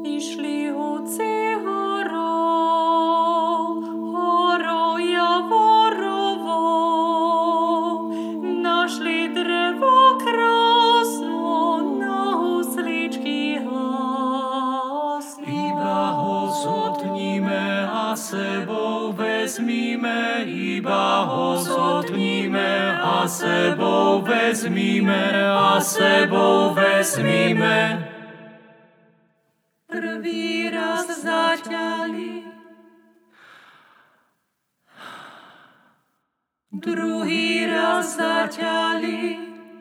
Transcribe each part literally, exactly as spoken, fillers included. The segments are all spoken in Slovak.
Išli hoci horou, horou Javorovou, našli drevo krásno, na husličky hasnú. Iba ho zotníme a sebou vezmíme, iba ho zotníme a sebou vezmíme, a sebou vezmíme. Prvý raz zaťali, druhý raz zaťali,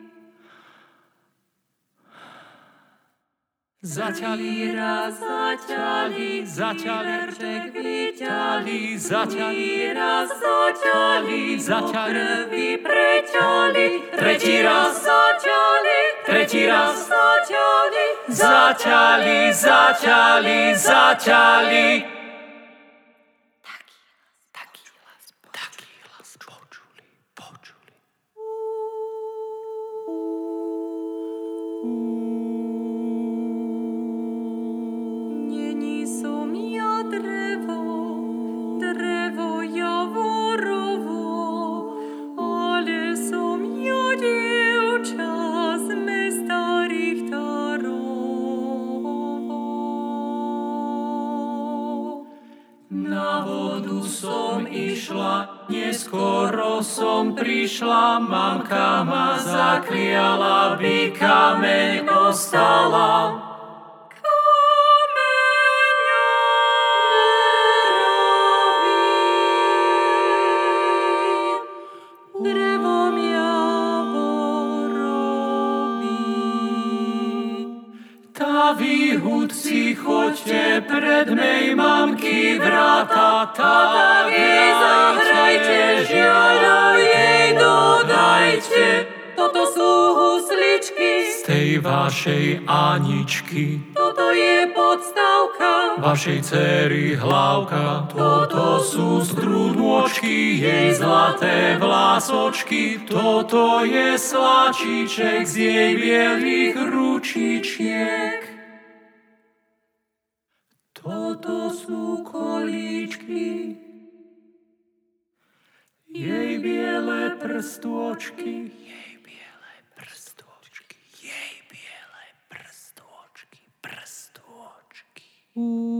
zaťali raz zaťali, zaťali, veršek vyťali, zaťali, raz zaťali, zaťali, prvý preťali, tretí raz zaťali, tretí raz zaťali, zaťali, zaťali, zaťali. Taký hlas, taký hlas počuli, počuli. Není som ja drevo, drevo Javorovo, ale som ja dievča z mesta Richterovo. Na vodu som išla, neskoro som prišla, mamka ma zakliala, by kameň ostala. Drevom Javorovým. Tá vy, hudci, choďte pred mej mamky vráta, tak jej zahrajte, žiaľov jej dodajte. Toto sú husličky z tej vašej Aničky, toto je podstavka vašej dcery hlavka. Toto sú strúdmočky, jej zlaté vlásočky, toto je sláčiček z jej bielých ručičiek. Toto sú kolíčky, jej biele prstôčky, jej biele prstôčky, jej biele prstôčky, prstôčky.